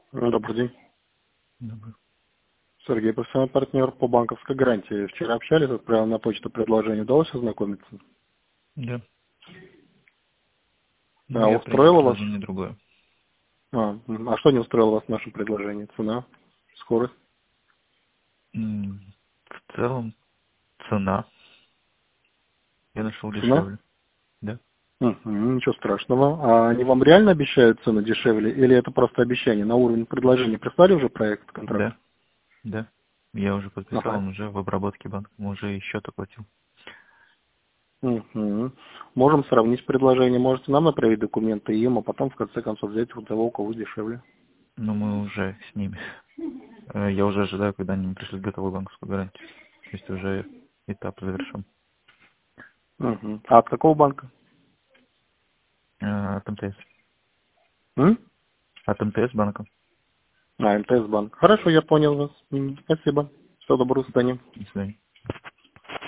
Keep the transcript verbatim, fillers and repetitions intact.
Добрый день. Добрый. Сергей, профессиональный партнер по банковской гарантии. Вчера общались, отправил на почту предложение. Удалось ознакомиться? Да. Ну, А, я принял устроило вас? предложение другое. А, м, а что не устроило вас в нашем предложении? Цена? Скорость? М, В целом, цена я нашел Цена? дешевле. Да? Мгм, ничего страшного. А они вам реально обещают цену дешевле или это просто обещание? На уровень предложения прислали уже проект, контракт? Да. Да. Я уже подписал, Ага. он уже в обработке банка, уже и счет оплатил. Мгм. Можем сравнить предложение. Можете нам направить документы им, а потом в конце концов взять у того, у кого дешевле. Но мы уже с ними. Э, Я уже ожидаю, когда они мне пришлют готовую банковскую гарантию. То есть уже этап завершен. Мгм. А от какого банка? Э, От МТС. М? От МТС банка. А, МТС банк. Хорошо, я понял вас. М, Спасибо. Всего доброго, до свидания. До свидания.